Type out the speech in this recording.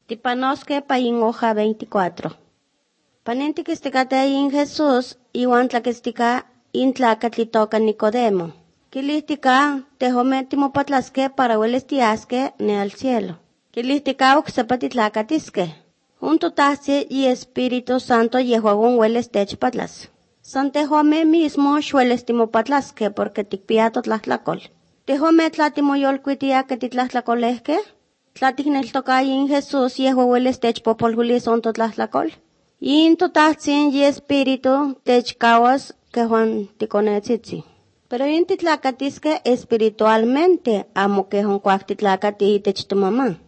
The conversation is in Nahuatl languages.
Tipanosque pa in hoja 24. Panentikisticate in Jesús, iwan tlaquistica in tlacatlitoca Nicodemo. Quilihtica, tehometimopatlasque para huelestiasque ne al cielo. Quilihtica ocsepatitlacatiske. Junto tahsi y Espíritu Santo yehuagun hueles techpatlas. San tehome mismo xuelestimopatlasque porque tikpiato tlahtlacol. Tehome tlatimoyolcuitia que titlahtlacolesque. Tlaticneltocay in Jesús yehua hueles techpopolhulis onto tlahtlacol. In totahtzin y Espíritu techcawas que Juan ticonetzitzi. Pero in titlacatiske espiritualmente, amo que Juan cuac titlacati tech tu mamá.